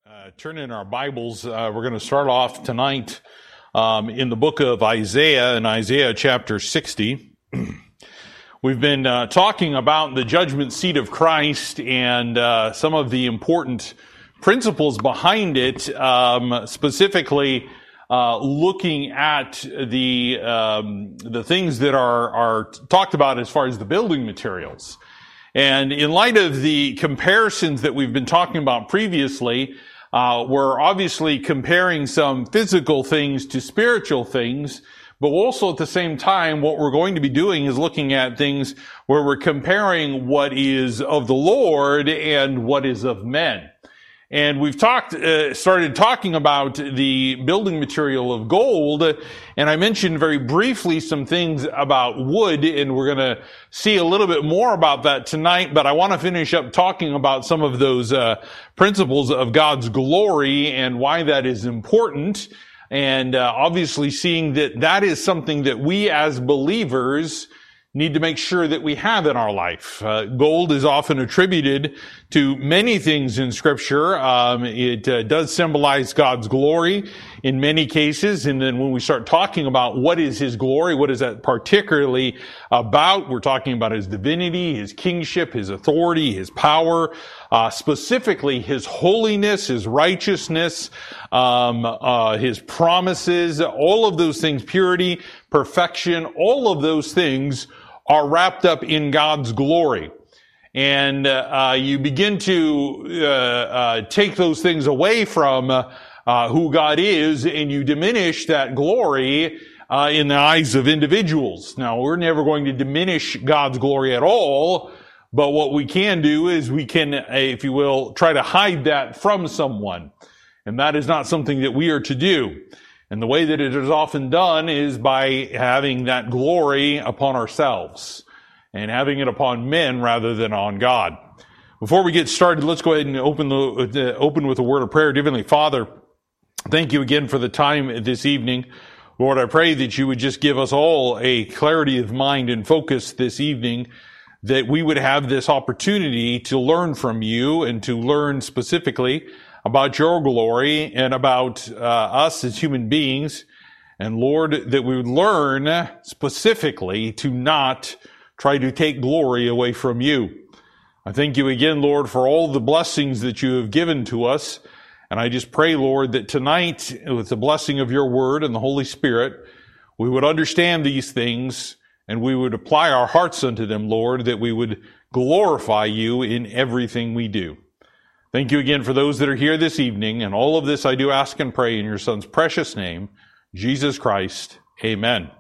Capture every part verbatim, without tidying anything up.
Uh, turn in our Bibles. Uh, we're going to start off tonight um, in the book of Isaiah, in Isaiah chapter sixty. We've been uh, talking about the judgment seat of Christ and uh, some of the important principles behind it, um, specifically uh, looking at the um, the things that are are talked about as far as the building materials. And in light of the comparisons that we've been talking about previously, Uh, we're obviously comparing some physical things to spiritual things, but also at the same time, what we're going to be doing is looking at things where we're comparing what is of the Lord and what is of men. And we've talked, uh, started talking about the building material of gold, and I mentioned very briefly some things about wood, and we're going to see a little bit more about that tonight, but I want to finish up talking about some of those uh, principles of God's glory and why that is important, and uh, obviously seeing that that is something that we as believers need to make sure that we have in our life. Uh, gold is often attributed to many things in Scripture. Um, it uh, does symbolize God's glory in many cases. And then when we start talking about what is His glory, what is that particularly about, we're talking about His divinity, His kingship, His authority, His power, uh, specifically His holiness, His righteousness, um, uh, His promises, all of those things, purity, perfection, all of those things are wrapped up in God's glory. And uh, uh, you begin to uh, uh, take those things away from uh, uh, who God is, and you diminish that glory uh, in the eyes of individuals. Now, we're never going to diminish God's glory at all, but what we can do is we can, if you will, try to hide that from someone. And that is not something that we are to do. And the way that it is often done is by having that glory upon ourselves and having it upon men rather than on God. Before we get started, let's go ahead and open the, uh, open with a word of prayer. Dear Heavenly Father, thank you again for the time this evening. Lord, I pray that you would just give us all a clarity of mind and focus this evening, that we would have this opportunity to learn from you and to learn specifically about your glory and about uh, us as human beings. And Lord, that we would learn specifically to not try to take glory away from you. I thank you again, Lord, for all the blessings that you have given to us. And I just pray, Lord, that tonight, with the blessing of your word and the Holy Spirit, we would understand these things and we would apply our hearts unto them, Lord, that we would glorify you in everything we do. Thank you again for those that are here this evening, and all of this I do ask and pray in your Son's precious name, Jesus Christ. Amen.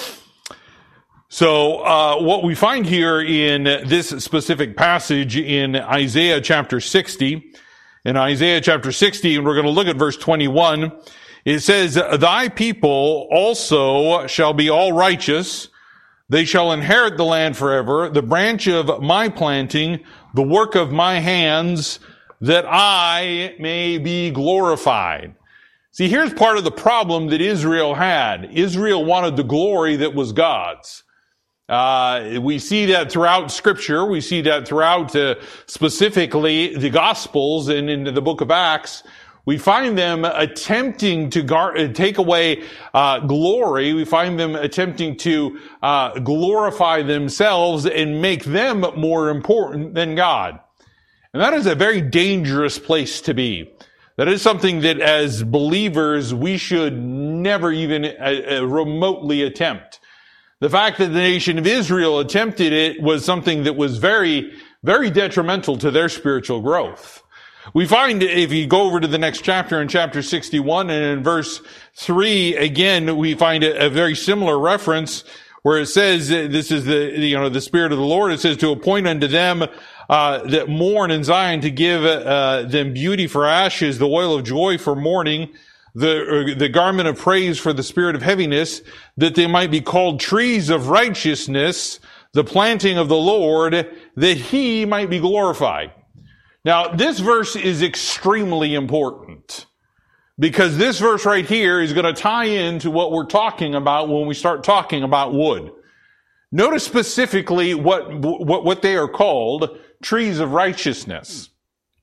So, uh, what we find here in this specific passage in Isaiah chapter sixty, in Isaiah chapter sixty, and we're going to look at verse twenty-one, it says, "Thy people also shall be all righteous. They shall inherit the land forever, the branch of my planting, the work of my hands, that I may be glorified." See, here's part of the problem that Israel had. Israel wanted the glory that was God's. Uh, we see that throughout Scripture. We see that throughout uh, specifically the Gospels and in the book of Acts. We find them attempting to gar- take away uh, glory. We find them attempting to uh, glorify themselves and make them more important than God. And that is a very dangerous place to be. That is something that as believers we should never even uh, uh, remotely attempt. The fact that the nation of Israel attempted it was something that was very, very detrimental to their spiritual growth. We find, if you go over to the next chapter, in chapter sixty-one and in verse three, again, we find a, a very similar reference where it says, this is the, you know, the Spirit of the Lord. It says, "To appoint unto them Uh, that mourn in Zion, to give uh, them beauty for ashes, the oil of joy for mourning, the uh, the garment of praise for the spirit of heaviness, that they might be called trees of righteousness, the planting of the Lord, that he might be glorified." Now, this verse is extremely important, because this verse right here is going to tie into what we're talking about when we start talking about wood. Notice specifically what what, what they are called, trees of righteousness.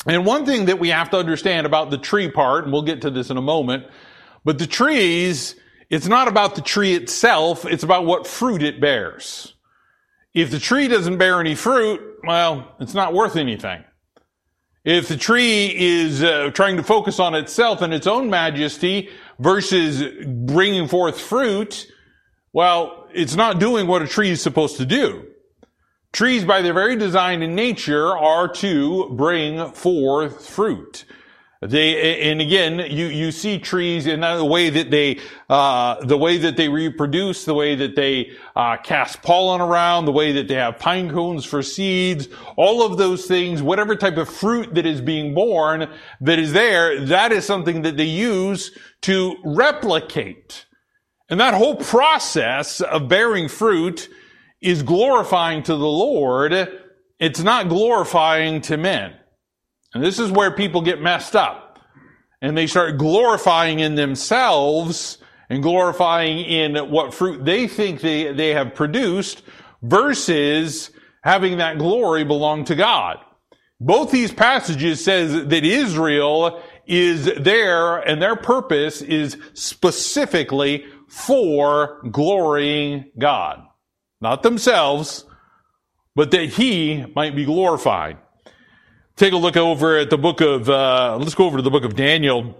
And one thing that we have to understand about the tree part, and we'll get to this in a moment, but the trees, it's not about the tree itself, it's about what fruit it bears. If the tree doesn't bear any fruit, well, it's not worth anything. If the tree is uh, trying to focus on itself and its own majesty versus bringing forth fruit, well, it's not doing what a tree is supposed to do. Trees, by their very design and nature, are to bring forth fruit. They, and again, you, you see trees in the way that they, uh, the way that they reproduce, the way that they, uh, cast pollen around, the way that they have pine cones for seeds, all of those things, whatever type of fruit that is being born that is there, that is something that they use to replicate. And that whole process of bearing fruit is glorifying to the Lord. It's not glorifying to men. And this is where people get messed up. And they start glorifying in themselves and glorifying in what fruit they think they, they have produced versus having that glory belong to God. Both these passages says that Israel is there and their purpose is specifically for glorying God. Not themselves, but that He might be glorified. Take a look over at the book of, uh, let's go over to the book of Daniel.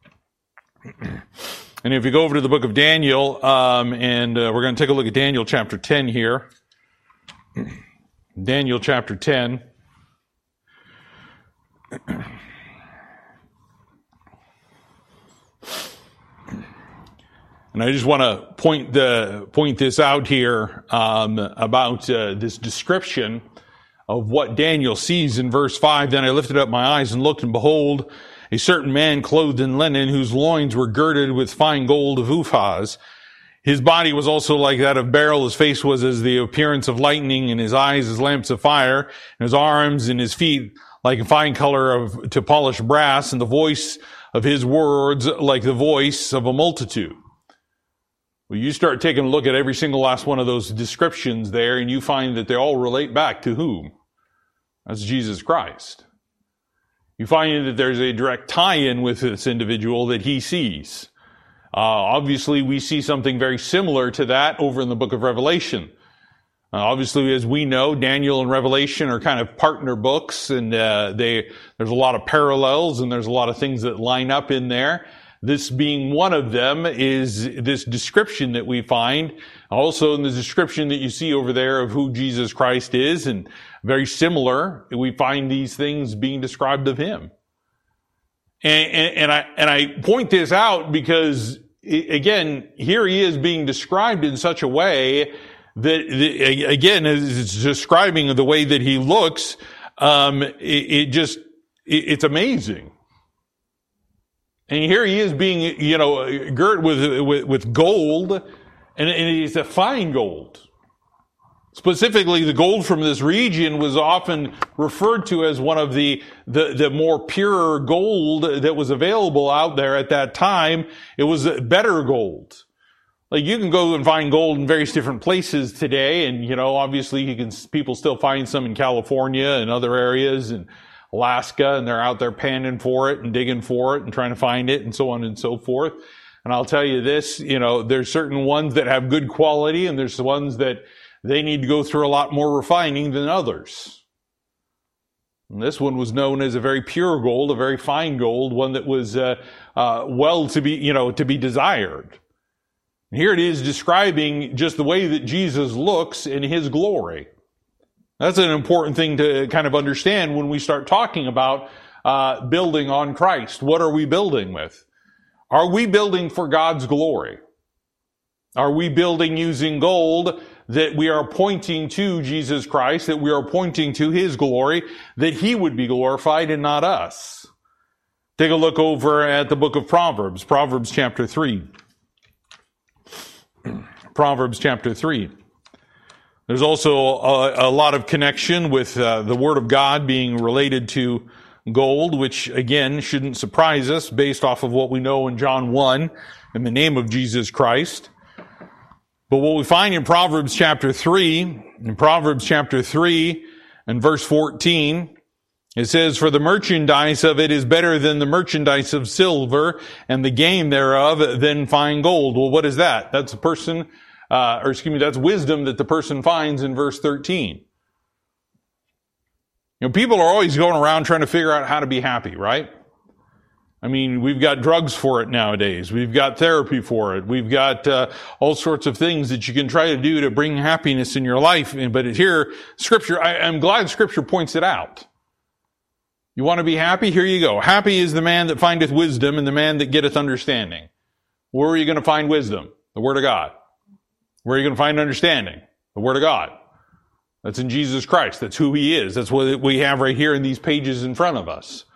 And if you go over to the book of Daniel, um, and uh, we're going to take a look at Daniel chapter ten here. Daniel chapter ten. And I just want to point the point this out here um, about uh, this description of what Daniel sees in verse five. Then I lifted up my eyes and looked, and behold, a certain man clothed in linen, whose loins were girded with fine gold of Uphaz. His body was also like that of beryl. His face was as the appearance of lightning, and his eyes as lamps of fire, and his arms and his feet like a fine color of to polished brass, and the voice of his words like the voice of a multitude. Well, you start taking a look at every single last one of those descriptions there, and you find that they all relate back to whom? That's Jesus Christ. You find that there's a direct tie-in with this individual that he sees. Uh, obviously, we see something very similar to that over in the book of Revelation. Uh, obviously, as we know, Daniel and Revelation are kind of partner books, and uh, they there's a lot of parallels, and there's a lot of things that line up in there. This being one of them is this description that we find. Also in the description that you see over there of who Jesus Christ is, and very similar, we find these things being described of Him. And, and, and I, and I point this out because, again, here He is being described in such a way that, again, it's describing the way that He looks. Um, it, it just, it, it's amazing. And here He is being, you know, girt with, with, with gold, and, and it's a fine gold. Specifically, the gold from this region was often referred to as one of the, the, the more pure gold that was available out there at that time. It was better gold. Like, you can go and find gold in various different places today, and, you know, obviously you can, people still find some in California and other areas, and Alaska, and they're out there panning for it and digging for it and trying to find it and so on and so forth. And I'll tell you this, you know, there's certain ones that have good quality, and there's ones that they need to go through a lot more refining than others. And this one was known as a very pure gold, a very fine gold, one that was uh, uh, well to be, you know, to be desired. And here it is describing just the way that Jesus looks in His glory. That's an important thing to kind of understand when we start talking about uh, building on Christ. What are we building with? Are we building for God's glory? Are we building using gold that we are pointing to Jesus Christ, that we are pointing to His glory, that He would be glorified and not us? Take a look over at the book of Proverbs, Proverbs chapter three. Proverbs chapter three. There's also a, a lot of connection with uh, the Word of God being related to gold, which again shouldn't surprise us based off of what we know in John one in the name of Jesus Christ. But what we find in Proverbs chapter three, in Proverbs chapter three and verse fourteen, It says, for the merchandise of it is better than the merchandise of silver, and the gain thereof than fine gold. Well, what is that? That's a person, uh, or excuse me, that's wisdom that the person finds in verse thirteen. You know, people are always going around trying to figure out how to be happy, right? I mean, we've got drugs for it nowadays. We've got therapy for it. We've got uh, all sorts of things that you can try to do to bring happiness in your life. But here, Scripture, I, I'm glad Scripture points it out. You want to be happy? Here you go. Happy is the man that findeth wisdom and the man that getteth understanding. Where are you going to find wisdom? The Word of God. Where are you going to find understanding? The Word of God. That's in Jesus Christ. That's who He is. That's what we have right here in these pages in front of us.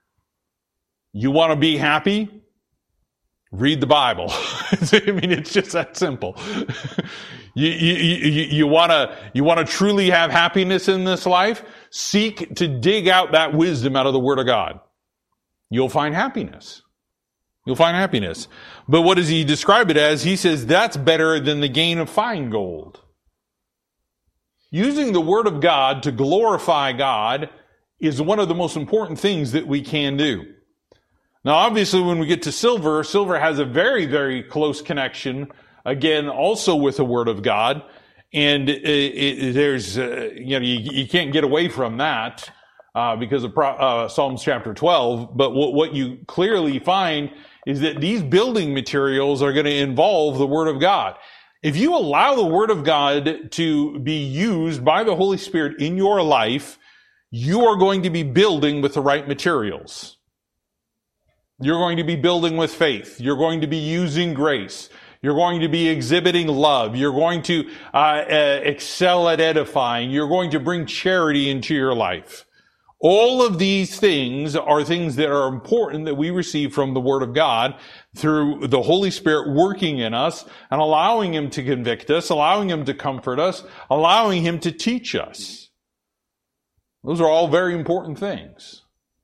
You want to be happy? Read the Bible. I mean, it's just that simple. you, you, you, you want to, you want to truly have happiness in this life? Seek to dig out that wisdom out of the Word of God. You'll find happiness. You'll find happiness. But what does he describe it as? He says that's better than the gain of fine gold. Using the Word of God to glorify God is one of the most important things that we can do. Now, obviously, when we get to silver, silver has a very, very close connection, again, also with the Word of God. And it, it, there's, uh, you know, you, you can't get away from that uh, because of uh, Psalms chapter twelve. But what, what you clearly find is that these building materials are going to involve the Word of God. If you allow the Word of God to be used by the Holy Spirit in your life, you are going to be building with the right materials. You're going to be building with faith. You're going to be using grace. You're going to be exhibiting love. You're going to uh, uh, excel at edifying. You're going to bring charity into your life. All of these things are things that are important that we receive from the Word of God through the Holy Spirit working in us and allowing Him to convict us, allowing Him to comfort us, allowing Him to teach us. Those are all very important things.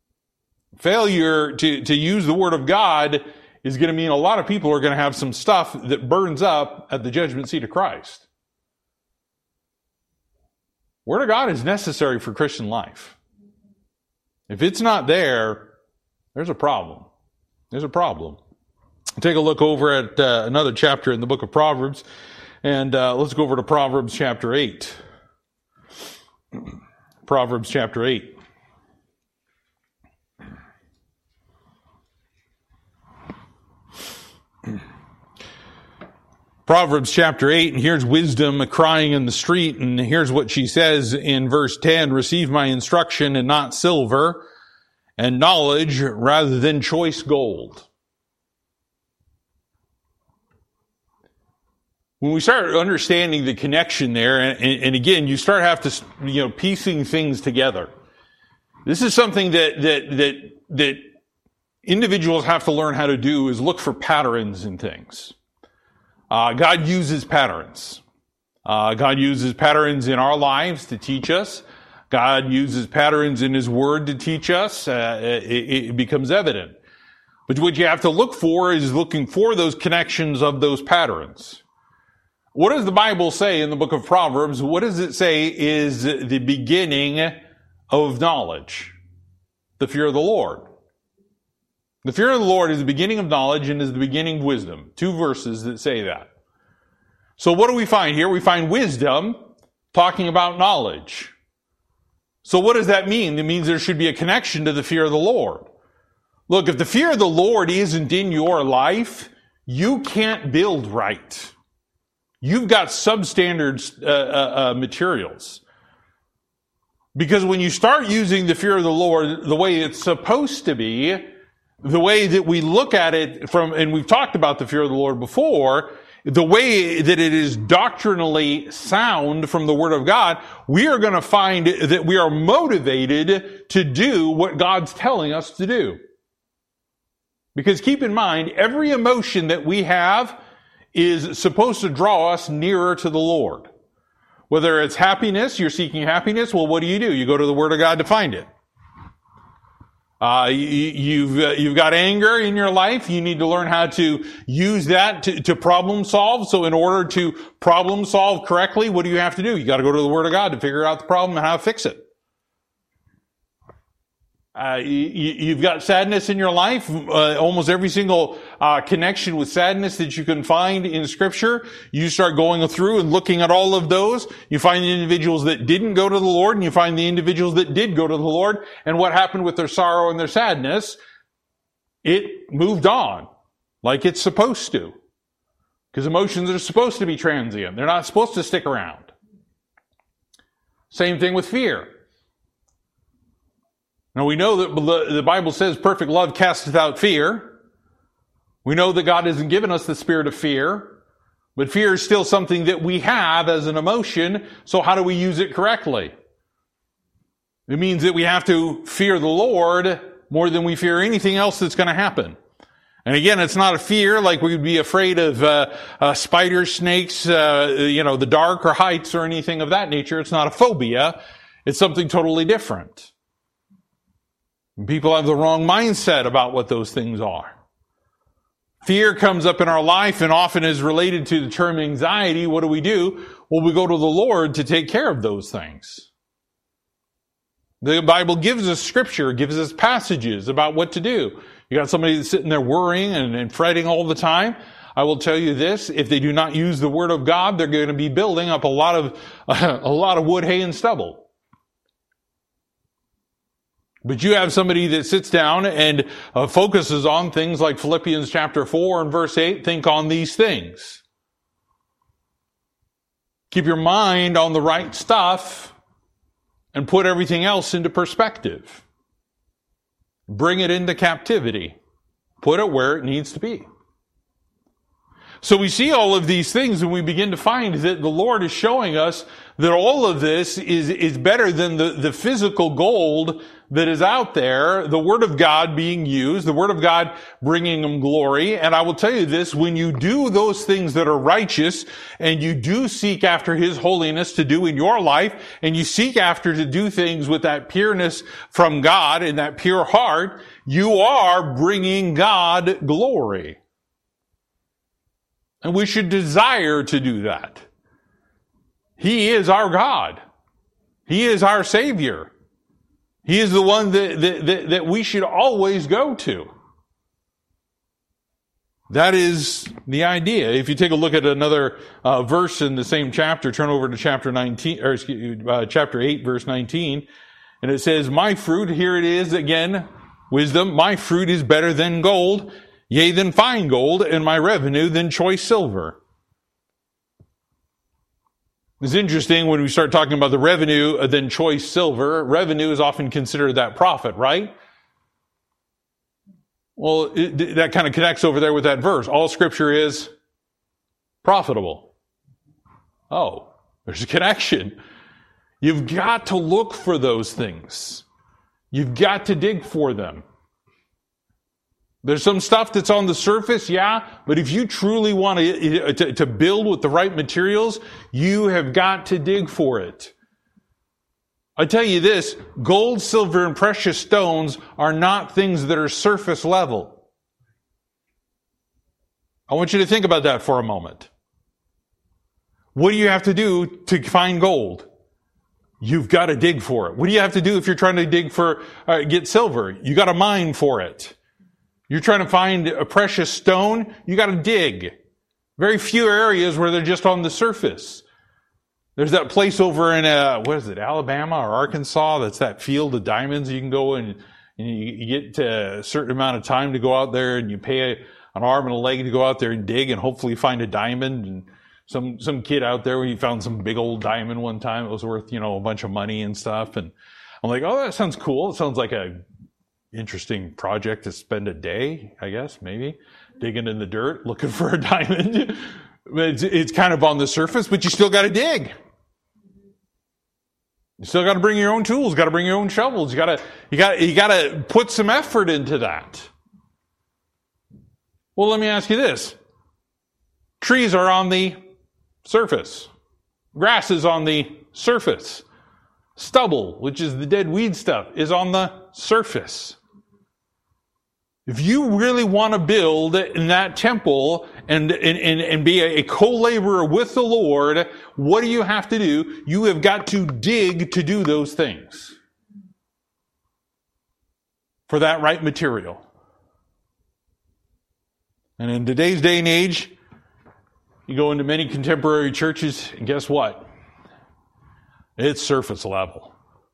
Failure to, to use the Word of God is going to mean a lot of people are going to have some stuff that burns up at the judgment seat of Christ. Word of God is necessary for Christian life. If it's not there, there's a problem. There's a problem. Take a look over at uh, another chapter in the book of Proverbs, and uh, let's go over to Proverbs chapter eight. Proverbs chapter eight. Proverbs chapter eight, and here's wisdom crying in the street, and here's what she says in verse ten, receive my instruction and not silver, and knowledge rather than choice gold. When we start understanding the connection there, and, and again, you start have to, you know, piecing things together. This is something that, that, that, that individuals have to learn how to do, is look for patterns in things. Uh, God uses patterns. Uh, God uses patterns in our lives to teach us. God uses patterns in His Word to teach us. Uh, it, it becomes evident. But what you have to look for is looking for those connections of those patterns. What does the Bible say in the book of Proverbs? What does it say is the beginning of knowledge? The fear of the Lord. The fear of the Lord is the beginning of knowledge and is the beginning of wisdom. Two verses that say that. So what do we find here? We find wisdom talking about knowledge. So what does that mean? It means there should be a connection to the fear of the Lord. Look, if the fear of the Lord isn't in your life, you can't build right. You've got substandard uh, uh, uh, materials. Because when you start using the fear of the Lord the way it's supposed to be, the way that we look at it from, and we've talked about the fear of the Lord before, the way that it is doctrinally sound from the Word of God, we are going to find that we are motivated to do what God's telling us to do. Because keep in mind, every emotion that we have is supposed to draw us nearer to the Lord. Whether it's happiness, you're seeking happiness, well, what do you do? You go to the Word of God to find it. Uh, you, you've, uh, you've got anger in your life. You need to learn how to use that to, to problem solve. So in order to problem solve correctly, what do you have to do? You got to go to the Word of God to figure out the problem and how to fix it. Uh, you, you've got sadness in your life. Uh, almost every single uh, connection with sadness that you can find in Scripture, you start going through and looking at all of those. You find the individuals that didn't go to the Lord, and you find the individuals that did go to the Lord, and what happened with their sorrow and their sadness. It moved on like it's supposed to. Because emotions are supposed to be transient. They're not supposed to stick around. Same thing with fear. Now we know that the Bible says perfect love casteth out fear. We know that God hasn't given us the spirit of fear, but fear is still something that we have as an emotion, so how do we use it correctly? It means that we have to fear the Lord more than we fear anything else that's going to happen. And again, it's not a fear like we would be afraid of uh, uh, spiders, snakes, uh, you know, the dark or heights or anything of that nature. It's not a phobia. It's something totally different. People have the wrong mindset about what those things are. Fear comes up in our life and often is related to the term anxiety. What do we do? Well, we go to the Lord to take care of those things. The Bible gives us scripture, gives us passages about what to do. You got somebody that's sitting there worrying and, and fretting all the time. I will tell you this, if they do not use the Word of God, they're going to be building up a lot of, uh, a lot of wood, hay, and stubble. But you have somebody that sits down and uh, focuses on things like Philippians chapter four and verse eight. Think on these things. Keep your mind on the right stuff and put everything else into perspective. Bring it into captivity. Put it where it needs to be. So we see all of these things and we begin to find that the Lord is showing us that all of this is, is better than the, the physical gold that is out there, the Word of God being used, the Word of God bringing Him glory. And I will tell you this, when you do those things that are righteous and you do seek after His holiness to do in your life, and you seek after to do things with that pureness from God and that pure heart, you are bringing God glory. And we should desire to do that. He is our God. He is our Savior. He is the one that, that, that we should always go to. That is the idea. If you take a look at another uh, verse in the same chapter, turn over to chapter nineteen, or excuse, uh, chapter eight, verse nineteen, and it says, "My fruit," here it is again, wisdom, "my fruit is better than gold, yea, than fine gold, and my revenue than choice silver." It's interesting when we start talking about the revenue than choice silver. Revenue is often considered that profit, right? Well, it, that kind of connects over there with that verse. All Scripture is profitable. Oh, there's a connection. You've got to look for those things. You've got to dig for them. There's some stuff that's on the surface, yeah, but if you truly want to, to, to build with the right materials, you have got to dig for it. I tell you this, gold, silver, and precious stones are not things that are surface level. I want you to think about that for a moment. What do you have to do to find gold? You've got to dig for it. What do you have to do if you're trying to dig for, uh, get silver? You got to mine for it. You're trying to find a precious stone, you got to dig. Very few areas where they're just on the surface. There's that place over in, uh, what is it, Alabama or Arkansas, that's that field of diamonds. You can go and, and you, you get to a certain amount of time to go out there and you pay a, an arm and a leg to go out there and dig and hopefully find a diamond. And some, some kid out there, he found some big old diamond one time. It was worth, you know, a bunch of money and stuff. And I'm like, oh, that sounds cool. It sounds like a interesting project to spend a day, I guess, maybe, digging in the dirt, looking for a diamond. It's, it's kind of on the surface, but you still got to dig. You still got to bring your own tools, got to bring your own shovels. You got to, you got, you got to put some effort into that. Well, let me ask you this. Trees are on the surface. Grass is on the surface. Stubble, which is the dead weed stuff, is on the surface. If you really want to build in that temple and, and, and, and be a, a co-laborer with the Lord, what do you have to do? You have got to dig to do those things. for that right material. And in today's day and age, you go into many contemporary churches, and guess what? It's surface level.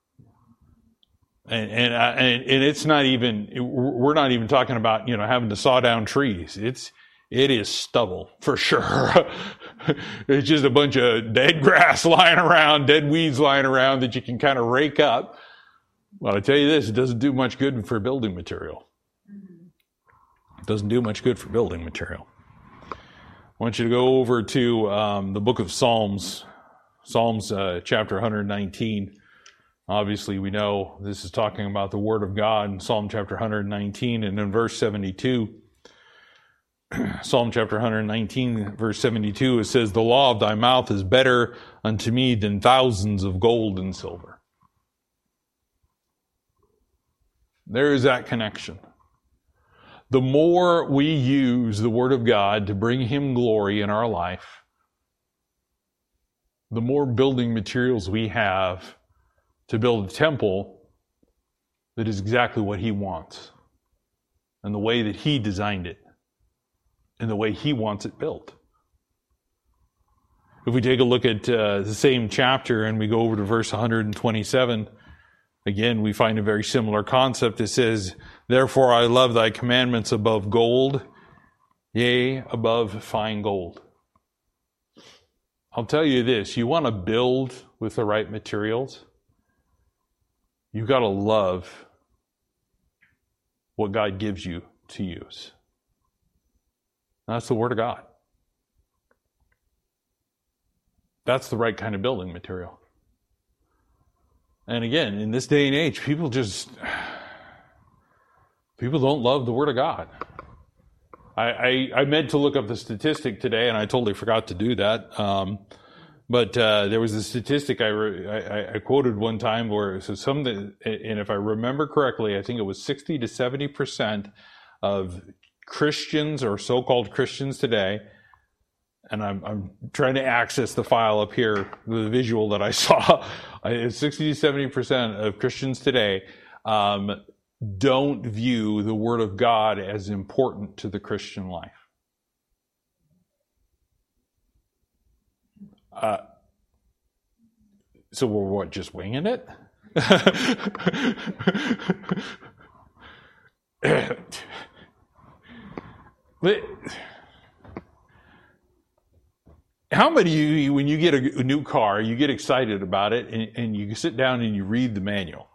And, and, and, and it's not even, we're not even talking about, you know, having to saw down trees. It's, it is stubble, for sure. It's just a bunch of dead grass lying around, dead weeds lying around that you can kind of rake up. Well, I tell you this, it doesn't do much good for building material. It doesn't do much good for building material. I want you to go over to um, the book of Psalms, Psalms uh, chapter one nineteen. Obviously, we know this is talking about the Word of God in Psalm chapter one nineteen, and in verse seventy-two, Psalm chapter one nineteen, verse seventy-two, it says, "The law of thy mouth is better unto me than thousands of gold and silver." There is that connection. The more we use the Word of God to bring Him glory in our life, the more building materials we have to build a temple that is exactly what He wants, and the way that He designed it, and the way He wants it built. If we take a look at uh, the same chapter and we go over to verse one twenty-seven, again, we find a very similar concept. It says, "Therefore I love thy commandments above gold, yea, above fine gold." I'll tell you this, you want to build with the right materials, you've got to love what God gives you to use. That's the Word of God. That's the right kind of building material. And again, in this day and age, people just, people don't love the Word of God. I, I, I meant to look up the statistic today, and I totally forgot to do that. Um, but uh, there was a statistic I, re, I, I quoted one time where it says something, and if I remember correctly, I think it was sixty to seventy percent of Christians or so-called Christians today, and I'm, I'm trying to access the file up here, the visual that I saw, sixty to seventy percent of Christians today um, don't view the Word of God as important to the Christian life. Uh, so we're what, just winging it? How many of you, when you get a, a new car, you get excited about it and, and you sit down and you read the manual?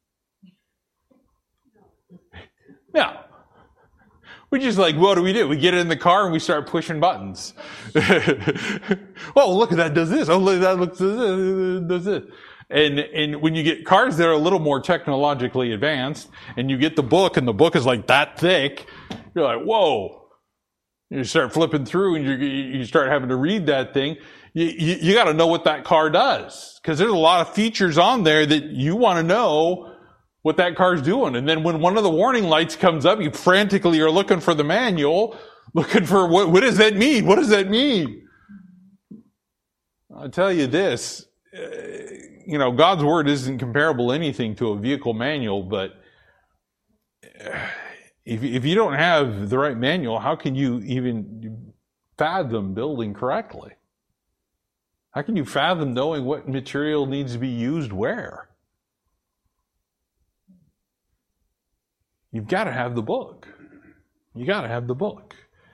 No. We just like, what do we do? We get in the car and we start pushing buttons. Oh, look at that, does this. Oh, look, that looks, does this. And, and when you get cars that are a little more technologically advanced and you get the book and the book is like that thick, you're like, whoa. You start flipping through and you you start having to read that thing. You, you, you got to know what that car does, because there's a lot of features on there that you want to know what that car's doing. And then when one of the warning lights comes up, you frantically are looking for the manual, looking for what, what does that mean? What does that mean? I'll tell you this, uh, you know, God's Word isn't comparable to anything to a vehicle manual, but uh, if, if you don't have the right manual, how can you even fathom building correctly? How can you fathom knowing what material needs to be used where? You've got to have the book. You got to have the book.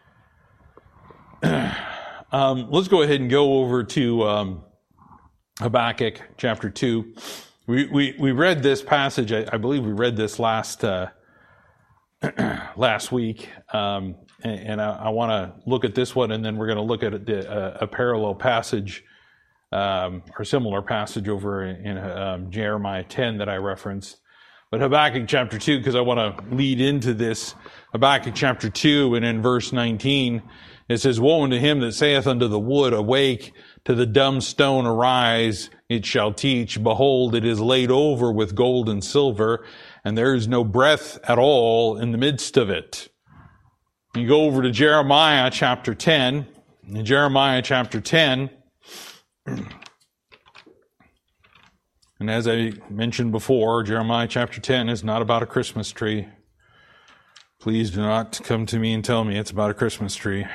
um, let's go ahead and go over to um, Habakkuk chapter two. We, we we read this passage. I, I believe we read this last uh, last week, um, and, and I, I want to look at this one, and then we're going to look at a, a, a parallel passage um, or similar passage over in, in um, Jeremiah ten that I referenced. But Habakkuk chapter two, because I want to lead into this, Habakkuk chapter two, and in verse nineteen, it says, "Woe unto him that saith unto the wood, Awake, to the dumb stone arise, it shall teach. Behold, it is laid over with gold and silver, and there is no breath at all in the midst of it." You go over to Jeremiah chapter ten. In Jeremiah chapter ten, and And as I mentioned before, Jeremiah chapter ten is not about a Christmas tree. Please do not come to me and tell me it's about a Christmas tree.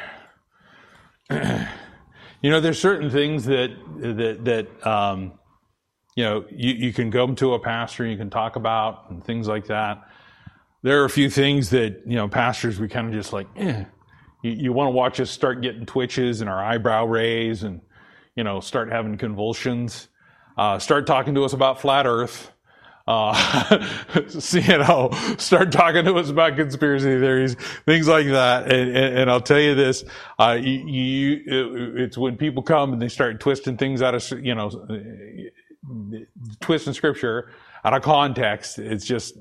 You know, there's certain things that, that, that, um, you know, you, you can go to a pastor and you can talk about and things like that. There are a few things that, you know, pastors, we kind of just like, eh. You, you want to watch us start getting twitches and our eyebrow raise and, you know, start having convulsions. Uh, start talking to us about flat earth. Uh, you know, start talking to us about conspiracy theories, things like that. And, and, and I'll tell you this, uh, you, you, it's when people come and they start twisting things out of, you know, twisting scripture out of context. It's just,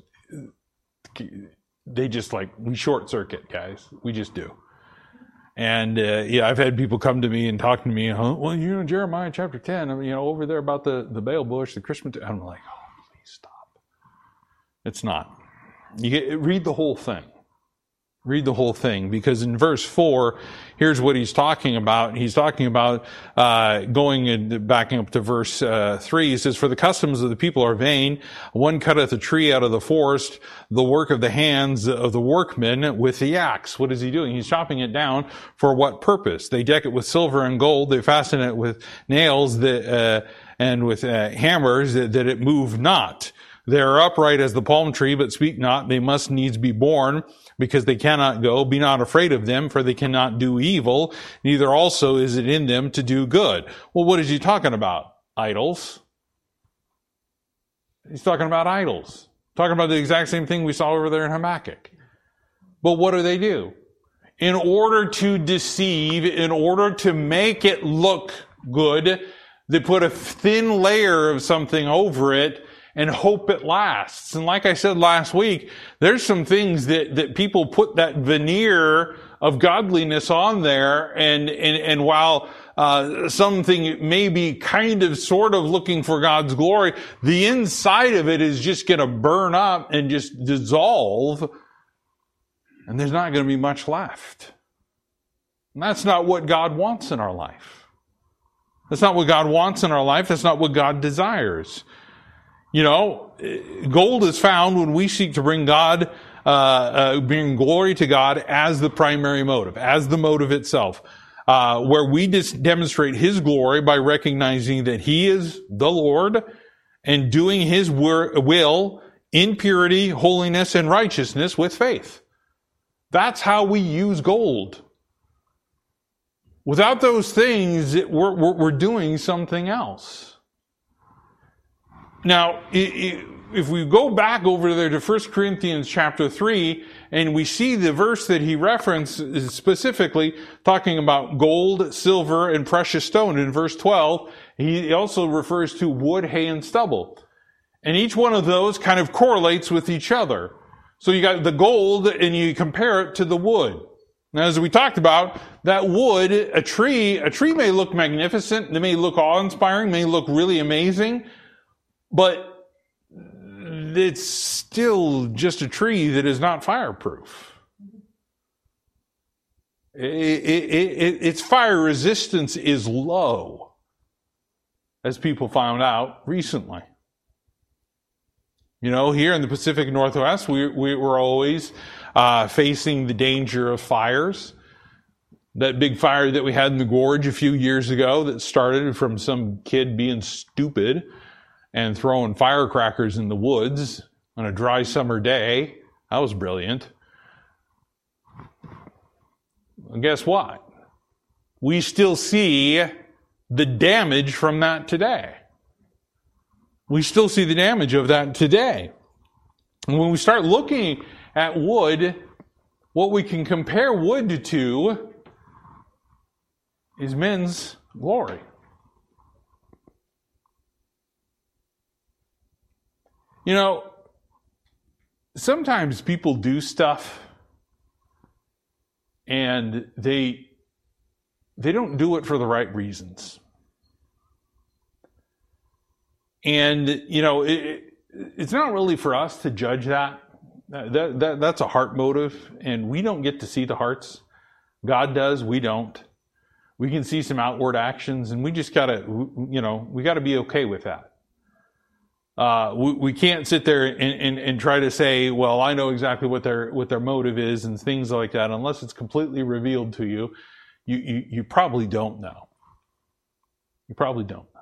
they just like, we short circuit, guys. We just do. And, uh, yeah, I've had people come to me and talk to me, huh? Well, you know, Jeremiah chapter ten, you know, over there about the, the Baal bush, the Christmas, I'm like, oh, please stop. It's not. You get, read the whole thing. Read the whole thing, because in verse four, here's what he's talking about. He's talking about, uh, going and backing up to verse, uh, three. He says, for the customs of the people are vain. One cutteth a tree out of the forest, the work of the hands of the workmen with the axe. What is he doing? He's chopping it down for what purpose? They deck it with silver and gold. They fasten it with nails that, uh, and with, uh, hammers that, that it move not. They are upright as the palm tree, but speak not. They must needs be born, because they cannot go. Be not afraid of them, for they cannot do evil. Neither also is it in them to do good. Well, what is he talking about? Idols. He's talking about idols. Talking about the exact same thing we saw over there in Habakkuk. But what do they do? In order to deceive, in order to make it look good, they put a thin layer of something over it and hope it lasts. And like I said last week, there's some things that, that people put that veneer of godliness on there, and, and, and while, uh, something may be kind of sort of looking for God's glory, the inside of it is just gonna burn up and just dissolve, and there's not gonna be much left. And that's not what God wants in our life. That's not what God wants in our life. That's not what God desires. You know, gold is found when we seek to bring God, uh, uh, bring glory to God as the primary motive, as the motive itself, uh, where we just demonstrate His glory by recognizing that He is the Lord and doing His wor- will in purity, holiness, and righteousness with faith. That's how we use gold. Without those things, we're, we're, we're doing something else. Now, if we go back over there to First Corinthians chapter three, and we see the verse that he references specifically talking about gold, silver, and precious stone in verse twelve, he also refers to wood, hay, and stubble. And each one of those kind of correlates with each other. So you got the gold, and you compare it to the wood. Now, as we talked about, that wood, a tree, a tree may look magnificent, it may look awe-inspiring, may look really amazing, but it's still just a tree that is not fireproof. It, it, it, its fire resistance is low, as people found out recently. You know, here in the Pacific Northwest, we, we we're always uh, facing the danger of fires. That big fire that we had in the gorge a few years ago that started from some kid being stupid and throwing firecrackers in the woods on a dry summer day. That was brilliant. And guess what? We still see the damage from that today. We still see the damage of that today. And when we start looking at wood, what we can compare wood to is men's glory. You know, sometimes people do stuff and they they don't do it for the right reasons. And, you know, it, it's not really for us to judge that. That, that. That's a heart motive, and we don't get to see the hearts. God does, we don't. We can see some outward actions, and we just gotta, you know, we gotta be okay with that. Uh, we, we can't sit there and, and, and try to say, well, I know exactly what their what their motive is and things like that. Unless it's completely revealed to you, you, you, you probably don't know. You probably don't know.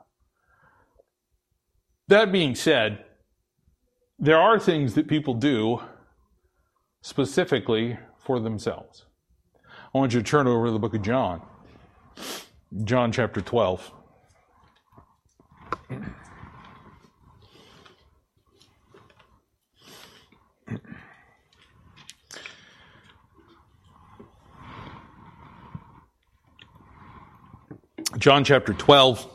That being said, there are things that people do specifically for themselves. I want you to turn over to the book of John. John chapter twelve. John chapter twelve.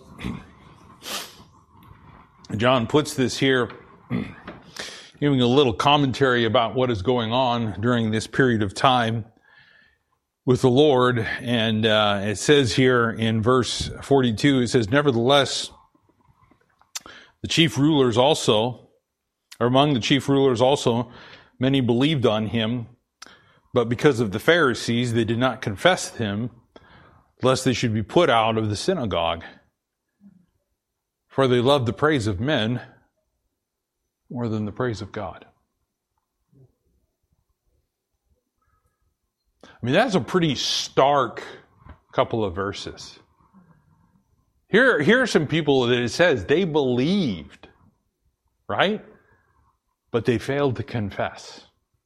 John puts this here, giving a little commentary about what is going on during this period of time with the Lord. And uh, it says here in verse forty-two, it says, nevertheless, the chief rulers also, or among the chief rulers also, many believed on him, but because of the Pharisees, they did not confess him, lest they should be put out of the synagogue. For they loved the praise of men more than the praise of God. I mean, that's a pretty stark couple of verses. Here, here are some people that it says they believed, right? But they failed to confess.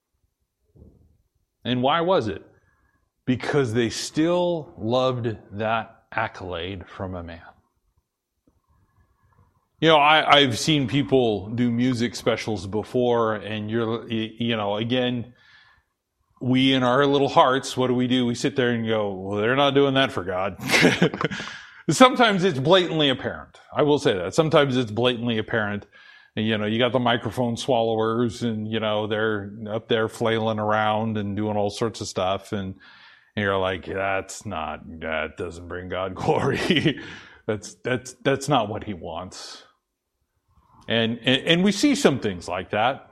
And why was it? Because they still loved that accolade from a man. You know, I, I've seen people do music specials before, and you're, you know, again, we in our little hearts, what do we do? We sit there and go, well, they're not doing that for God. Sometimes it's blatantly apparent. I will say that. Sometimes it's blatantly apparent. And, you know, you got the microphone swallowers, and, you know, they're up there flailing around and doing all sorts of stuff. And, and you're like, that's not, that doesn't bring God glory. that's, that's, that's not what he wants. And, and and we see some things like that.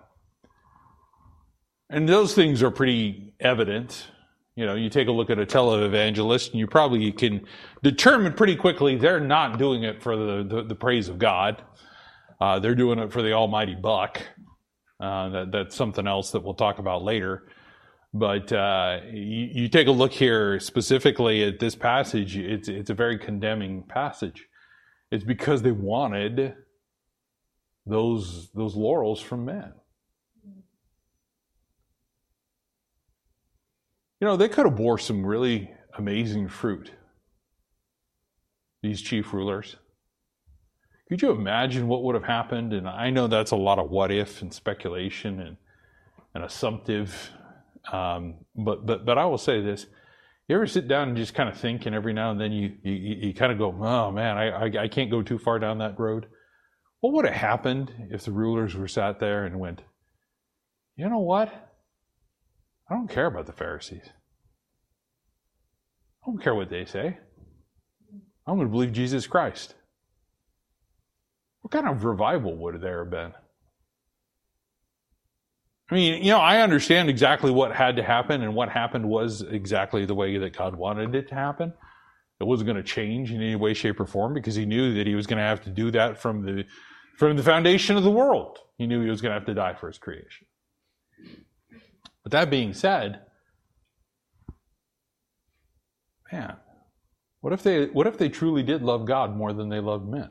And those things are pretty evident. You know, you take a look at a televangelist and you probably can determine pretty quickly they're not doing it for the, the, the praise of God. Uh, they're doing it for the almighty buck. Uh, that, that's something else that we'll talk about later. But uh, you, you take a look here specifically at this passage, it's, it's a very condemning passage. It's because they wanted those those laurels from men. You know, they could have bore some really amazing fruit, these chief rulers. Could you imagine what would have happened? And I know that's a lot of what if and speculation and, and assumptive. Um, but but but I will say this. You ever sit down and just kind of think, and every now and then you you, you kind of go, oh man, I, I I can't go too far down that road. What would have happened if the rulers were sat there and went, you know what? I don't care about the Pharisees. I don't care what they say. I'm going to believe Jesus Christ. What kind of revival would there have been? I mean, you know, I understand exactly what had to happen, and what happened was exactly the way that God wanted it to happen. It wasn't going to change in any way, shape, or form, because he knew that he was going to have to do that from the from the foundation of the world. He knew he was going to have to die for his creation. But that being said, man, what if they what if they truly did love God more than they loved men?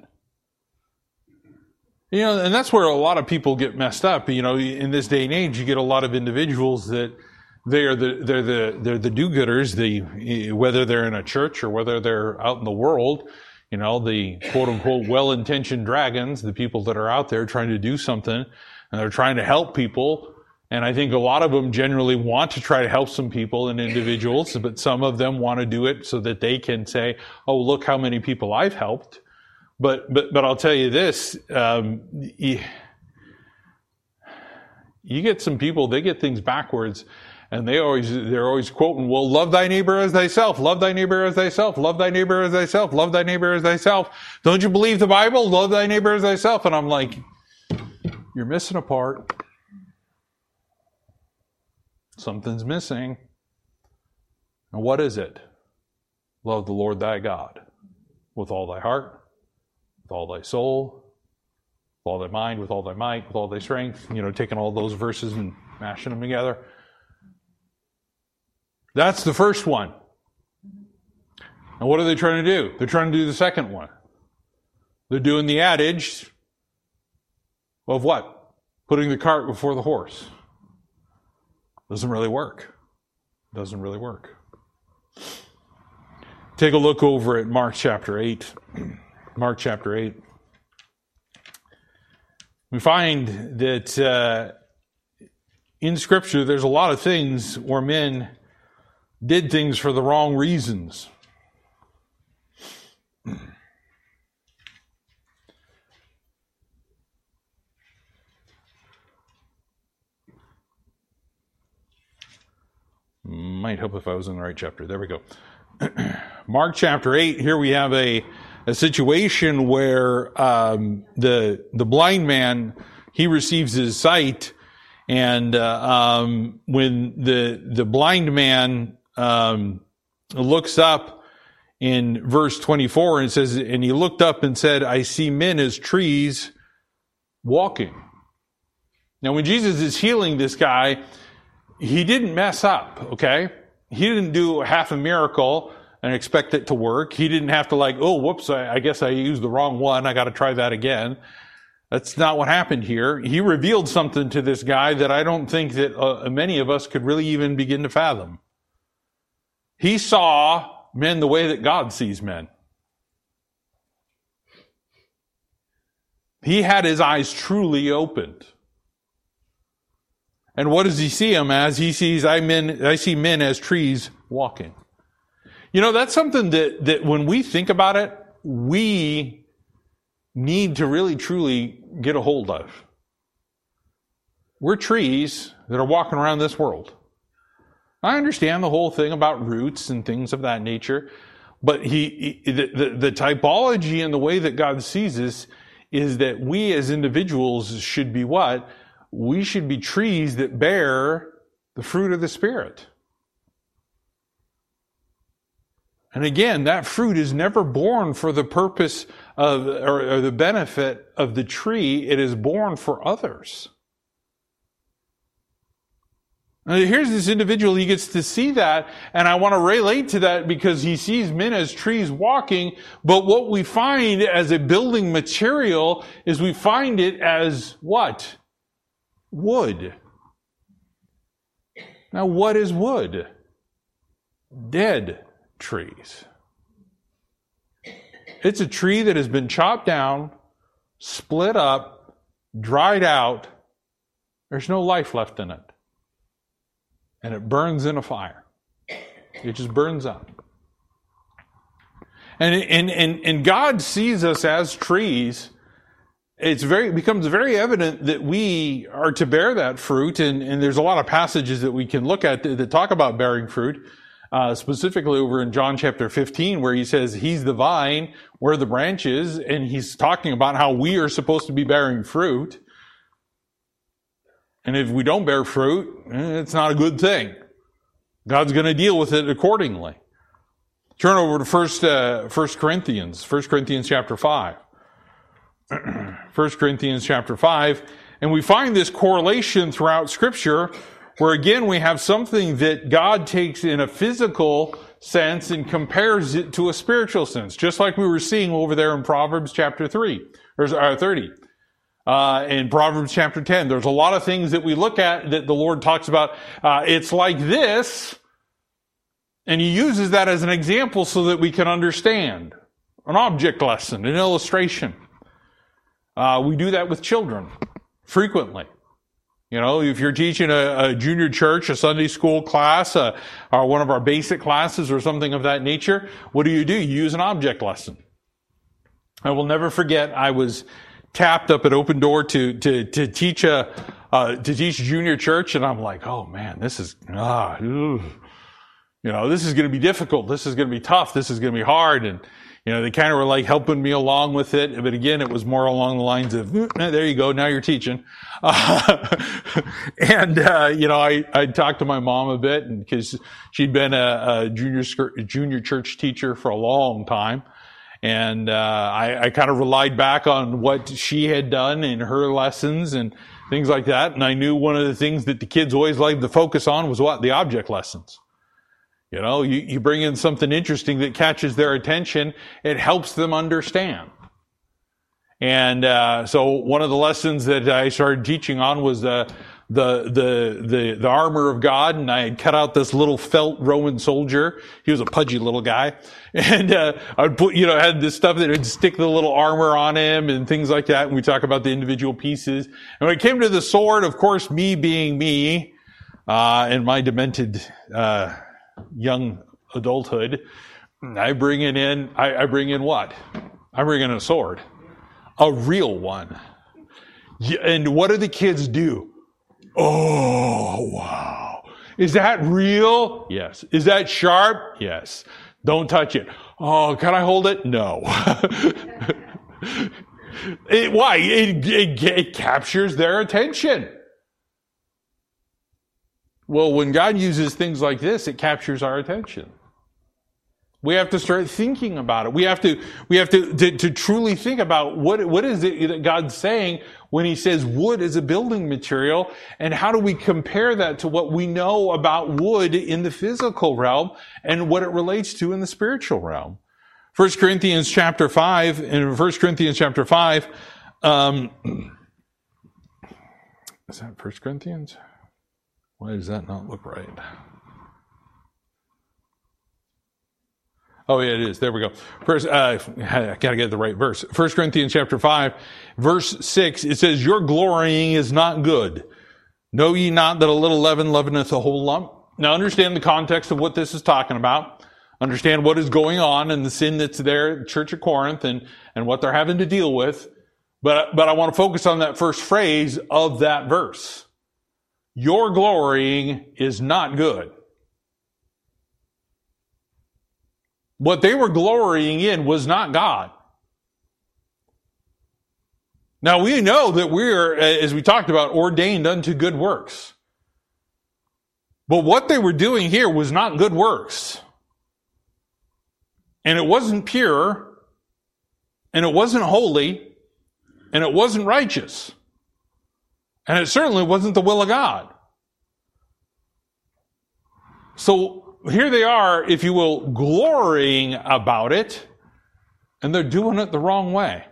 You know, and that's where a lot of people get messed up. You know, in this day and age, you get a lot of individuals that they are the they're the they're the do-gooders. The whether they're in a church or whether they're out in the world, you know, the quote unquote well-intentioned dragons, the people that are out there trying to do something and they're trying to help people. And I think a lot of them generally want to try to help some people and individuals, but some of them want to do it so that they can say, "Oh, look how many people I've helped." But but but I'll tell you this: um, you, you get some people, they get things backwards, and they always they're always quoting, "Well, love thy neighbor as thyself, love thy neighbor as thyself, love thy neighbor as thyself, love thy neighbor as thyself." Don't you believe the Bible? Love thy neighbor as thyself. And I'm like, you're missing a part. Something's missing. And what is it? Love the Lord thy God with all thy heart, with all thy soul, all thy mind, with all thy might, with all thy strength, you know, taking all those verses and mashing them together. That's the first one. And what are they trying to do? They're trying to do the second one. They're doing the adage of what? Putting the cart before the horse. Doesn't really work. Doesn't really work. Take a look over at Mark chapter eight. Mark chapter eight. We find that uh, in Scripture there's a lot of things where men did things for the wrong reasons. Might help if I was in the right chapter. There we go. Mark chapter eight, here we have a, a situation where um, the the blind man, he receives his sight, and uh, um, when the the blind man um, looks up in verse twenty-four, and it says, and he looked up and said, I see men as trees walking. Now when Jesus is healing this guy, he didn't mess up, okay? He didn't do half a miracle and expect it to work. He didn't have to like, oh, whoops, I, I guess I used the wrong one. I got to try that again. That's not what happened here. He revealed something to this guy that I don't think that uh, many of us could really even begin to fathom. He saw men the way that God sees men. He had his eyes truly opened. And what does he see them as? He sees, I men, I see men as trees walking. You know, that's something that, that when we think about it, we need to really truly get a hold of. We're trees that are walking around this world. I understand the whole thing about roots and things of that nature, but he, he the, the, the typology and the way that God sees us is that we as individuals should be what? We should be trees that bear the fruit of the Spirit. And again, that fruit is never born for the purpose of, or, or the benefit of the tree. It is born for others. Now, here's this individual, he gets to see that, and I want to relate to that because he sees men as trees walking, but what we find as a building material is we find it as what? Wood. Now, what is wood? Dead trees. It's a tree that has been chopped down, split up, dried out. There's no life left in it. And it burns in a fire. It just burns up. And, and, and, and God sees us as trees. It's very, it becomes very evident that we are to bear that fruit. And, and there's a lot of passages that we can look at that, that talk about bearing fruit. Uh, specifically over in John chapter fifteen, where he says he's the vine, we're the branches, and he's talking about how we are supposed to be bearing fruit. And if we don't bear fruit, it's not a good thing. God's going to deal with it accordingly. Turn over to First uh, First Corinthians, First Corinthians chapter five. First Corinthians chapter five, and we find this correlation throughout Scripture, where again we have something that God takes in a physical sense and compares it to a spiritual sense, just like we were seeing over there in Proverbs chapter three or thirty. Uh, in Proverbs chapter ten, there's a lot of things that we look at that the Lord talks about. Uh, it's like this, and He uses that as an example so that we can understand. An object lesson, an illustration. Uh, we do that with children frequently. You know, if you're teaching a, a junior church, a Sunday school class, uh, or one of our basic classes or something of that nature, what do you do? You use an object lesson. I will never forget, I was tapped up at Open Door to to to teach a uh, to teach junior church, and I'm like, oh man, this is ah, ugh. you know, this is going to be difficult. This is going to be tough. This is going to be hard, and you know, they kind of were like helping me along with it, but again, it was more along the lines of, there you go, now you're teaching. Uh, and, uh, you know, I, I talked to my mom a bit, and because she'd been a, a junior, junior church teacher for a long time. And uh, I, I kind of relied back on what she had done in her lessons and things like that. And I knew one of the things that the kids always liked to focus on was what? The object lessons. You know, you, you bring in something interesting that catches their attention, it helps them understand. And uh, so one of the lessons that I started teaching on was uh, the the the the armor of God, and I had cut out this little felt Roman soldier. He was a pudgy little guy, and uh, I'd put you know had this stuff that would stick the little armor on him and things like that. And we talk about the individual pieces. And when it came to the sword, of course, me being me uh, and my demented uh, young adulthood, I bring it in. I, I bring in what? I bring in a sword. A real one. And what do the kids do? Oh, wow. Is that real? Yes. Is that sharp? Yes. Don't touch it. Oh, can I hold it? No. it, why? It, it, it captures their attention. Well, when God uses things like this, it captures our attention. We have to start thinking about it. We have to, we have to, to, to truly think about what, what is it that God's saying when He says wood is a building material, and how do we compare that to what we know about wood in the physical realm and what it relates to in the spiritual realm. First Corinthians chapter five, in First Corinthians chapter five, um, is that First Corinthians? Why does that not look right? Oh, yeah, it is. There we go. First, uh, I gotta get the right verse. First Corinthians chapter five, verse six, it says, your glorying is not good. Know ye not that a little leaven leaveneth a whole lump? Now understand the context of what this is talking about. Understand what is going on and the sin that's there at the Church of Corinth and, and what they're having to deal with. But, but I want to focus on that first phrase of that verse. Your glorying is not good. What they were glorying in was not God. Now we know that we're, as we talked about, ordained unto good works. But what they were doing here was not good works. And it wasn't pure, and it wasn't holy, and it wasn't righteous. And it certainly wasn't the will of God. So, here they are, if you will, glorying about it, and they're doing it the wrong way.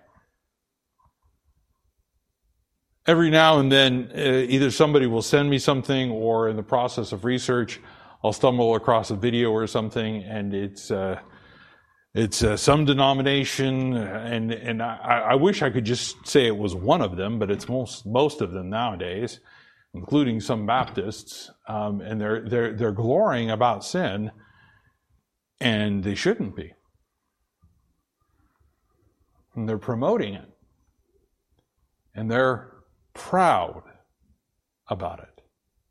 Every now and then, uh, either somebody will send me something, or in the process of research, I'll stumble across a video or something, and it's uh, it's uh, some denomination, and and I, I wish I could just say it was one of them, but it's most most of them nowadays, including some Baptists, um, and they're they're they're glorying about sin, and they shouldn't be. And they're promoting it, and they're proud about it.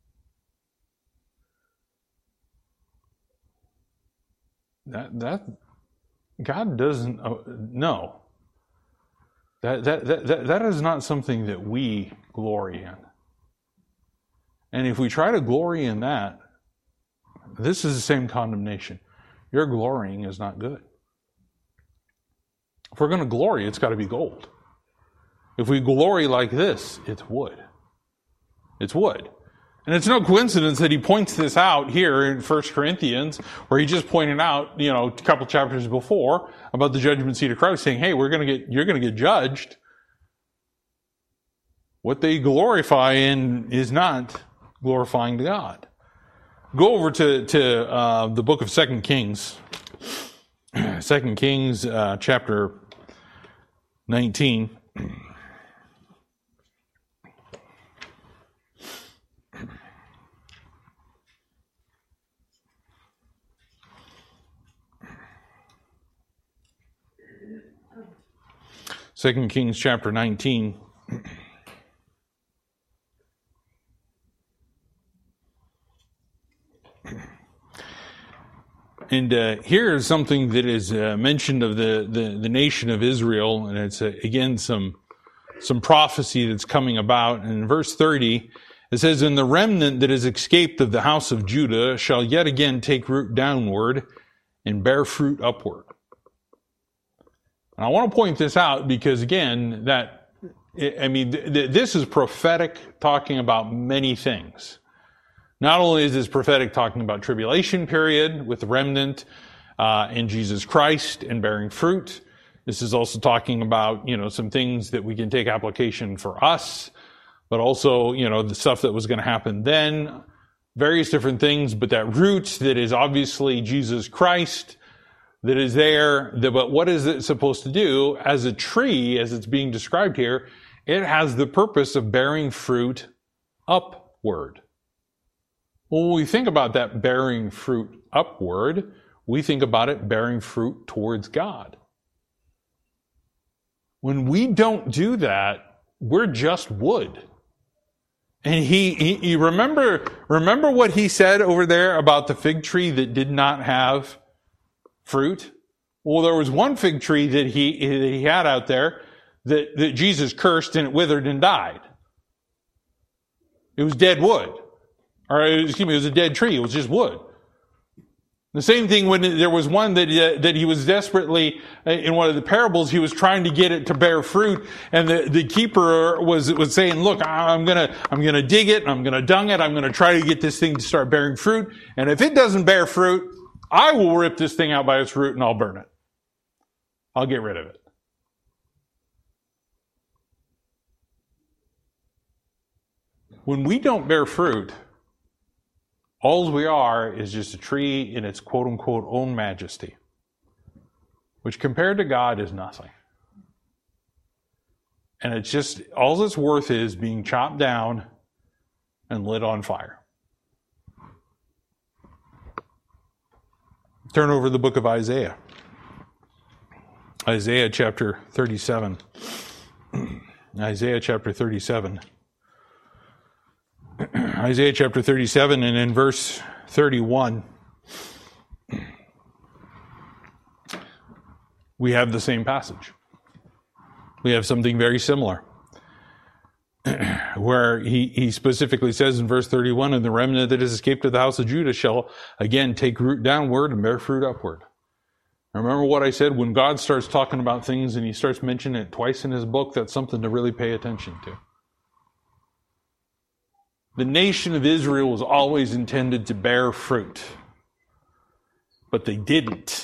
That that God doesn't uh, no. That, that that that that is not something that we glory in. And if we try to glory in that, this is the same condemnation. Your glorying is not good. If we're going to glory, it's got to be gold. If we glory like this, it's wood. It's wood. And it's no coincidence that he points this out here in First Corinthians, where he just pointed out, you know, a couple chapters before about the judgment seat of Christ, saying, hey, we're going to get, you're going to get judged. What they glorify in is not glorifying to God. Go over to, to uh, the book of Second Kings. Second Kings uh, chapter nineteen. Second Kings chapter nineteen. And uh, here is something that is uh, mentioned of the, the, the nation of Israel, and it's, uh, again, some some prophecy that's coming about. And in verse thirty, it says, and the remnant that is escaped of the house of Judah shall yet again take root downward and bear fruit upward. And I want to point this out because, again, that, I mean, th- th- this is prophetic, talking about many things. Not only is this prophetic talking about tribulation period with the remnant uh, in Jesus Christ and bearing fruit, this is also talking about, you know, some things that we can take application for us, but also, you know, the stuff that was going to happen then, various different things, but that root that is obviously Jesus Christ that is there. That, but what is it supposed to do? As a tree, as it's being described here, it has the purpose of bearing fruit upward. Well, when we think about that bearing fruit upward, we think about it bearing fruit towards God. When we don't do that, we're just wood. And he, he, he remember, remember what he said over there about the fig tree that did not have fruit? Well, there was one fig tree that he, that he had out there that, that Jesus cursed and it withered and died. It was dead wood. Or, excuse me, it was a dead tree. It was just wood. The same thing when there was one that uh, that he was desperately, uh, in one of the parables, he was trying to get it to bear fruit, and the, the keeper was was saying, "Look, I'm gonna I'm gonna dig it, I'm gonna dung it, I'm gonna try to get this thing to start bearing fruit, and if it doesn't bear fruit, I will rip this thing out by its root and I'll burn it. I'll get rid of it." When we don't bear fruit, all we are is just a tree in its quote-unquote own majesty, which compared to God is nothing. And it's just, all it's worth is being chopped down and lit on fire. Turn over to the book of Isaiah. Isaiah chapter thirty-seven. Isaiah chapter thirty-seven. Isaiah chapter thirty-seven, and in verse thirty-one, we have the same passage. We have something very similar, where he, he specifically says in verse thirty-one, "And the remnant that has escaped to the house of Judah shall again take root downward and bear fruit upward." Remember what I said, when God starts talking about things and he starts mentioning it twice in his book, that's something to really pay attention to. The nation of Israel was always intended to bear fruit, but they didn't.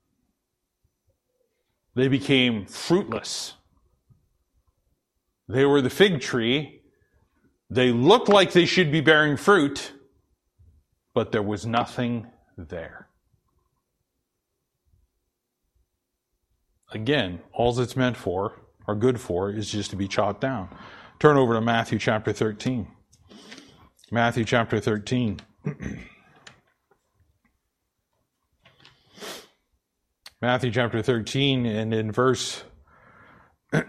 They became fruitless. They were the fig tree. They looked like they should be bearing fruit, but there was nothing there. Again, all it's meant for, or good for, is just to be chopped down. Turn over to Matthew chapter thirteen. Matthew chapter thirteen. Matthew chapter thirteen, and in verse let's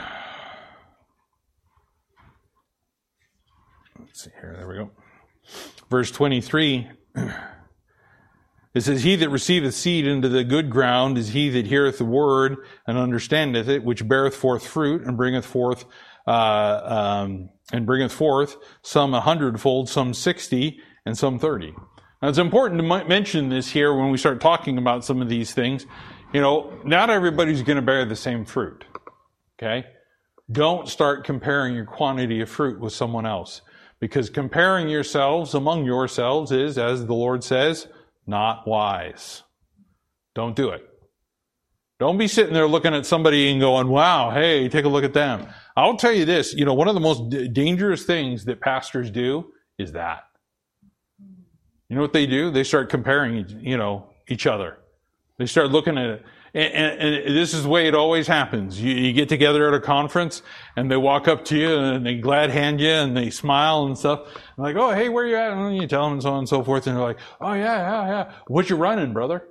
see here, there we go. Verse twenty-three, it says, "He that receiveth seed into the good ground is he that heareth the word and understandeth it, which beareth forth fruit and bringeth forth uh, um, and bringeth forth some a hundredfold, some sixty, and some thirty." Now, it's important to m- mention this here when we start talking about some of these things. You know, not everybody's going to bear the same fruit. Okay? Don't start comparing your quantity of fruit with someone else, because comparing yourselves among yourselves is, as the Lord says, not wise. Don't do it. Don't be sitting there looking at somebody and going, "Wow, hey, take a look at them." I'll tell you this, you know, one of the most d- dangerous things that pastors do is that. You know what they do? They start comparing, you know, each other. They start looking at it. And, and, and this is the way it always happens. You, you get together at a conference and they walk up to you and they glad hand you and they smile and stuff. And like, "Oh, hey, where you at?" And you tell them and so on and so forth. And they're like, "Oh, yeah, yeah, yeah. What you running, brother?"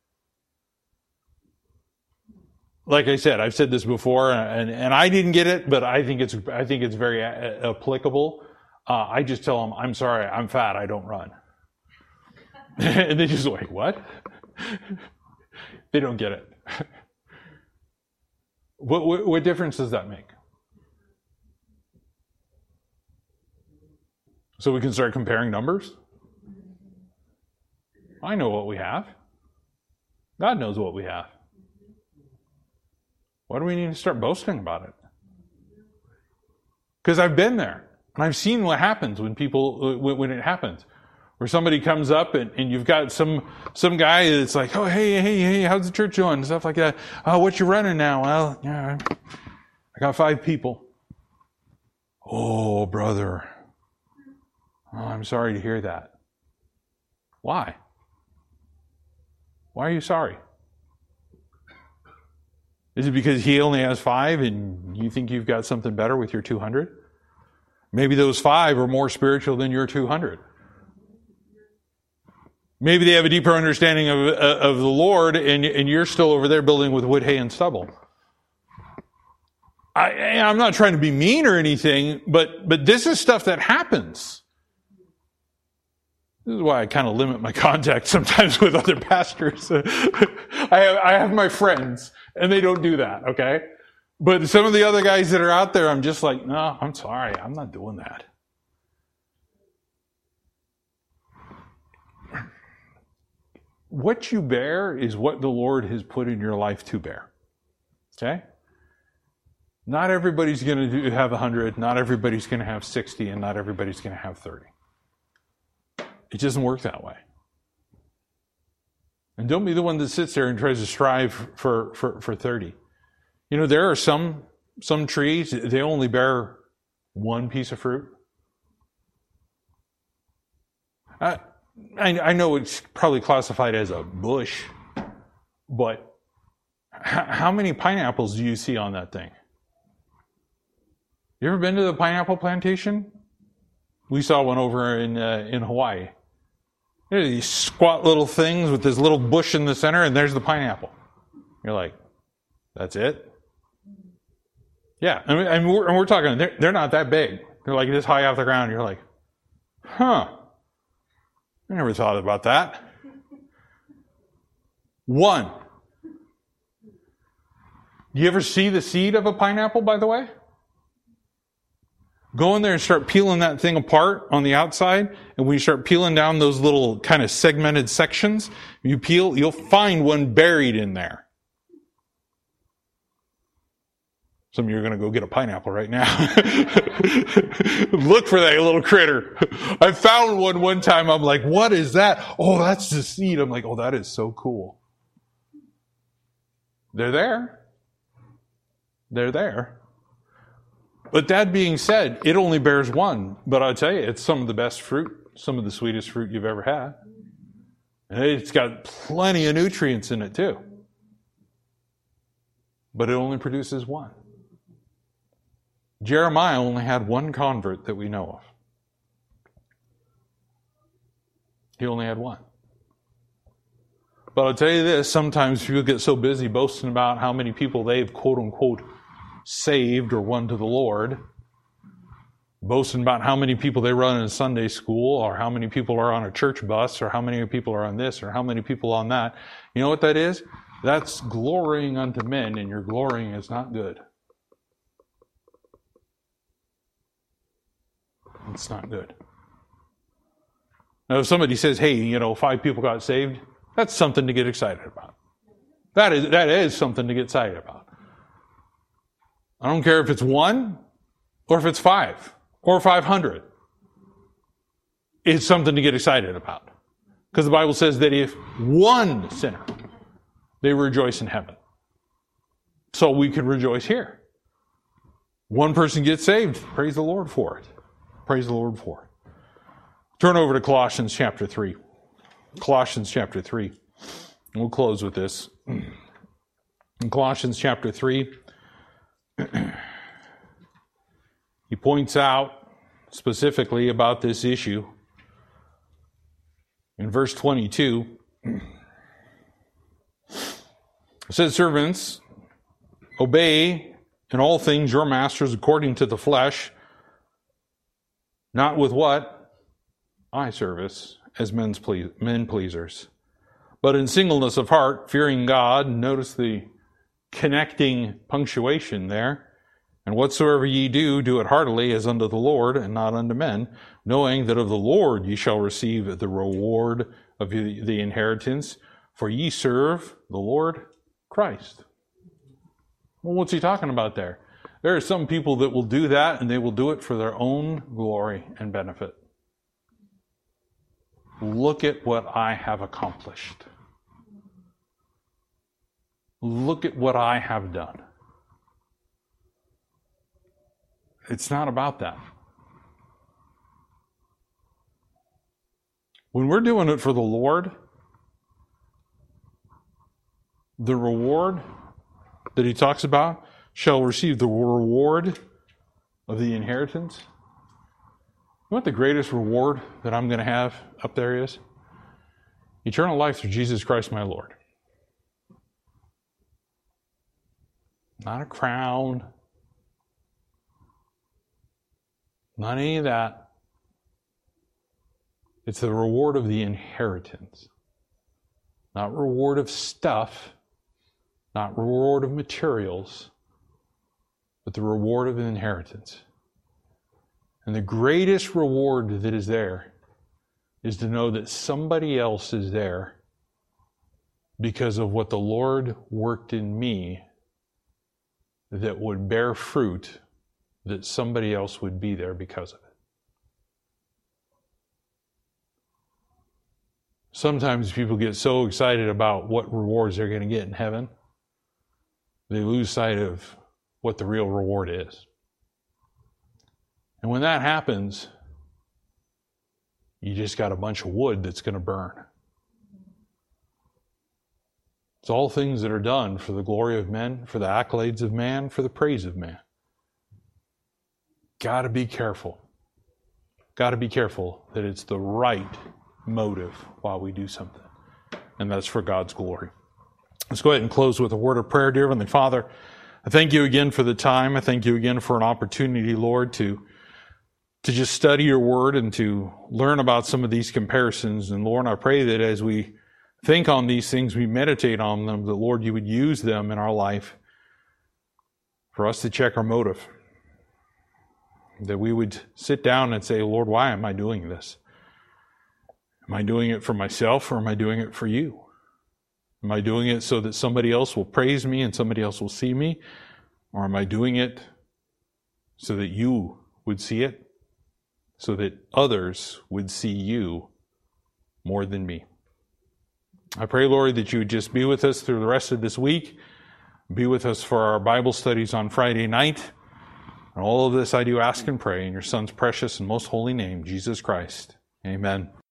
Like I said, I've said this before, and, and I didn't get it, but I think it's I think it's very a- applicable. Uh, I just tell them, "I'm sorry, I'm fat, I don't run." And they just like, "What?" They don't get it. What, what, what difference does that make? So we can start comparing numbers? I know what we have. God knows what we have. Why do we need to start boasting about it? Because I've been there. And I've seen what happens when people, when it happens. Where somebody comes up and, and you've got some some guy that's like, oh, hey, hey, hey, how's the church going? And stuff like that. Oh, what you running now? Well, yeah, I got five people. Oh, brother. Oh, I'm sorry to hear that. Why? Why are you sorry? Is it because he only has five and you think you've got something better with your two hundred? Maybe those five are more spiritual than your two hundred. Maybe they have a deeper understanding of, of the Lord and, and you're still over there building with wood, hay, and stubble. I, I'm not trying to be mean or anything, but, but this is stuff that happens. This is why I kind of limit my contact sometimes with other pastors. I have, I have my friends, and they don't do that, okay? But some of the other guys that are out there, I'm just like, no, I'm sorry, I'm not doing that. What you bear is what the Lord has put in your life to bear, okay? Not everybody's going to have one hundred, not everybody's going to have sixty, and not everybody's going to have thirty. It doesn't work that way. And don't be the one that sits there and tries to strive for, for, for thirty. You know, there are some some trees, they only bear one piece of fruit. I, I, I know it's probably classified as a bush, but h- how many pineapples do you see on that thing? You ever been to the pineapple plantation? We saw one over in uh, in Hawaii. There's these squat little things with this little bush in the center, and there's the pineapple. You're like, that's it? Yeah, I mean, and we're, and we're talking, they're, they're not that big. They're like this high off the ground. You're like, huh, I never thought about that. One. Do you ever see the seed of a pineapple, by the way? Go in there and start peeling that thing apart on the outside, and when you start peeling down those little kind of segmented sections, you peel, you'll find one buried in there. Some of you are going to go get a pineapple right now. Look for that little critter. I found one one time. I'm like, what is that? Oh, that's the seed. I'm like, oh, that is so cool. They're there. They're there. But that being said, it only bears one. But I'll tell you, it's some of the best fruit, some of the sweetest fruit you've ever had. And it's got plenty of nutrients in it too. But it only produces one. Jeremiah only had one convert that we know of. He only had one. But I'll tell you this, sometimes people get so busy boasting about how many people they've quote unquote saved or won to the Lord, boasting about how many people they run in Sunday school, or how many people are on a church bus, or how many people are on this, or how many people on that. You know what that is? That's glorying unto men, and your glorying is not good. It's not good. Now, if somebody says, hey, you know, five people got saved, that's something to get excited about. That is, that is something to get excited about. I don't care if it's one, or if it's five, or five hundred. It's something to get excited about. Because the Bible says that if one sinner, they rejoice in heaven. So we can rejoice here. One person gets saved. Praise the Lord for it. Praise the Lord for it. Turn over to Colossians chapter three. Colossians chapter three. And we'll close with this. In Colossians chapter three, he points out specifically about this issue. In verse twenty-two, it says, servants, obey in all things your masters according to the flesh, not with what? Eye service, as men's ple- men pleasers, but in singleness of heart, fearing God. Notice the connecting punctuation there. And whatsoever ye do, do it heartily as unto the Lord and not unto men, knowing that of the Lord ye shall receive the reward of the inheritance, for ye serve the Lord Christ. Well, what's he talking about there? There are some people that will do that, and they will do it for their own glory and benefit. Look at what I have accomplished. Look at what I have done. It's not about that. When we're doing it for the Lord, the reward that he talks about shall receive the reward of the inheritance. You know what the greatest reward that I'm going to have up there is? Eternal life through Jesus Christ my Lord. Not a crown. Not any of that. It's the reward of the inheritance. Not reward of stuff. Not reward of materials. But the reward of an inheritance. And the greatest reward that is there is to know that somebody else is there because of what the Lord worked in me that would bear fruit, that somebody else would be there because of it. Sometimes people get so excited about what rewards they're going to get in heaven, they lose sight of what the real reward is. And when that happens, you just got a bunch of wood that's going to burn. It's all things that are done for the glory of men, for the accolades of man, for the praise of man. Got to be careful. Got to be careful that it's the right motive while we do something. And that's for God's glory. Let's go ahead and close with a word of prayer. Dear Heavenly Father, I thank you again for the time. I thank you again for an opportunity, Lord, to, to just study your word and to learn about some of these comparisons. And Lord, I pray that as we think on these things, we meditate on them, that Lord, you would use them in our life for us to check our motive. That we would sit down and say, Lord, why am I doing this? Am I doing it for myself or am I doing it for you? Am I doing it so that somebody else will praise me and somebody else will see me? Or am I doing it so that you would see it? So that others would see you more than me? I pray, Lord, that you would just be with us through the rest of this week. Be with us for our Bible studies on Friday night. And all of this I do ask and pray in your Son's precious and most holy name, Jesus Christ. Amen.